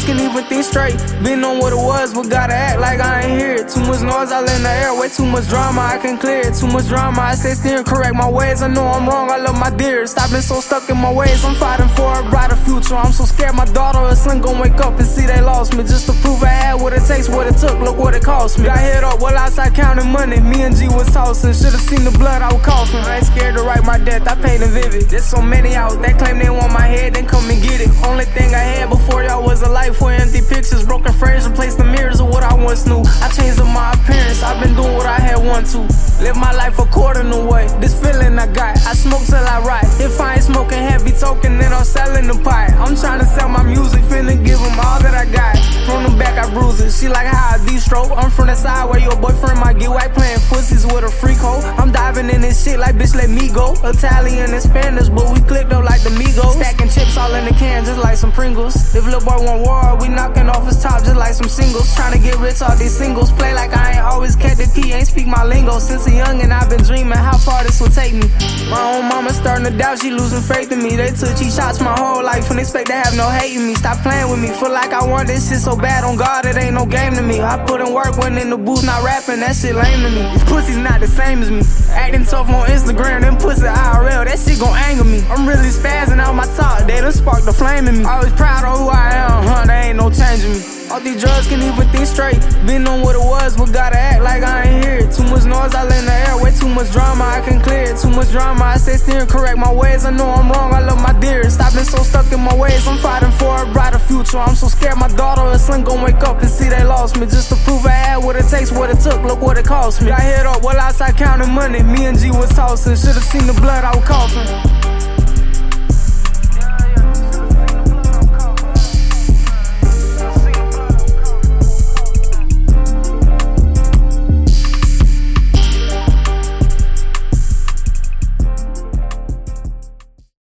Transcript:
drugs, can't even think straight. Been on what it was, but gotta act like I ain't hear it. Too much noise all in the air, way too much drama, I can clear it. Too much drama, I say steer and correct my ways. I know I'm wrong, I love my dearest. I've been so stuck in my ways, I'm fighting for a brighter future. I'm so scared my daughter or son gon' wake up and see they lost me. Just to prove I had what it takes, what it took, look what it cost me. Got hit up while outside counting money, me and G was tossing. Should've seen the blood, I was coughing. I ain't scared to write my death, I painted vivid. There's so many out that claim they want my head, then come and get it. Only thing I had before y'all was a life for empty pictures. Broken frames replaced the mirrors of what I once knew. I changed up my appearance, I've been doing what I had want to. Live my life according to what this feeling I got. I smoke till I ride. If I ain't smoking heavy token, then I'm selling the pie. I'm trying to sell my music, finna give them all that I got. From the back I bruise it, she like how I D-stroke. I'm from the side where your boyfriend might get white playing pussies with a freak hoe. I'm diving in this shit like bitch let me go. Italian and Spanish, but we clicked up like the Migos. Stacking chips all in the can just like some Pringles. If lil' boy want war, we knocking off his top just like some singles. Trying to get rich off these singles. Play like I ain't always kept the P, ain't speak my lingo. Since a young and I've been dreaming how far this will take me. My own mama starting to doubt, she losing faith in me. They took cheap shots my whole life and expect to have no hate in me. Stop playing with me, feel like I want this shit so bad. On God, it ain't no game to me. I put in work when in the booth, not rapping, that shit lame to me. These pussies not the same as me. Acting tough on Instagram, them pussy IRL, that shit gon' anger me. I'm really spazzing out my top, they done sparked the flame in me. Always proud of who I am, there ain't no changing me. All these drugs can't even think straight. Been on what it was, but gotta act like I ain't hear it. Too much noise all in the air, way too much drama, I can clear it. Too much drama, I say steer and correct my ways. I know I'm wrong, I love my dearest. I've been so stuck in my ways, I'm fighting for a brighter future. I'm so scared my daughter or son gon' wake up and see they lost me. Just to prove I had what it takes, what it took, look what it cost me. Got hit up while outside counting money, me and G was tossing. Should've seen the blood, I was coughing.